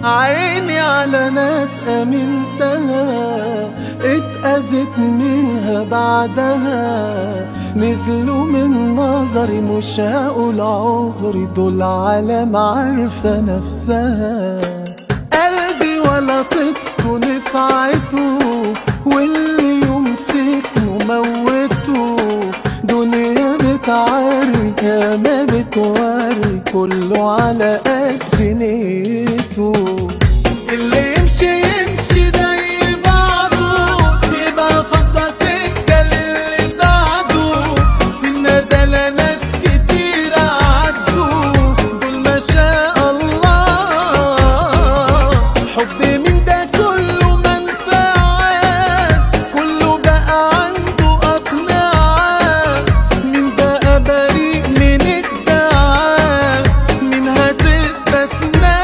عيني على ناس امنتها اتأذت منها بعدها، نزلوا من نظري مش هقول عذري، دول عالم عارفة نفسها. قلبي ولا طبته نفعته، واللي يمسكنه موته، دنيا بتعري ما بتوري، كله على قد نيته. اللي يمشي يمشي زي بعضه، يبقى فضى سكة للي بعده. في الندلة ناس كتير عدوا، دول ما شاء الله. حب من ده كله منفعة، كله بقى عنده أقنعة. مين بقى بريء من ادعاء، مين هتستثنى؟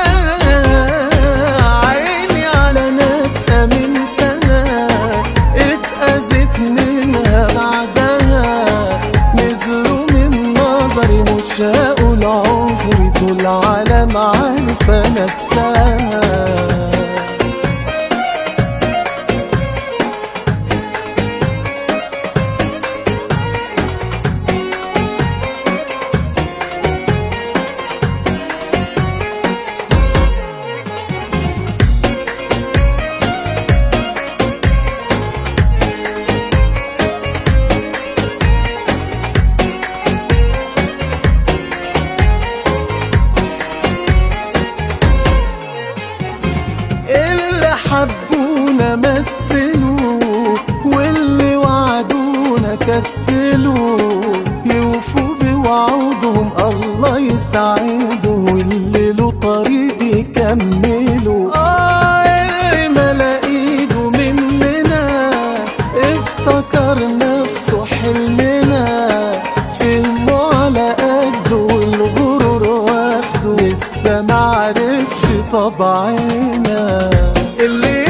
عيني على ناس أمنتها اتأذت منها بعدها، نزلوا من نظري مش هقول عذري، دول عالم عارفة نفسها. اللي حبونا مثلوا، واللي وعدونا كسلوا، يوفوا بوعودهم الله يسعدوا، واللي له طريق يكملوا. اللي ملا ايده مننا افتكر نفسه حلمنا، فهمه على قده والغرور واخده، لسه معرفش طبعنا. اللي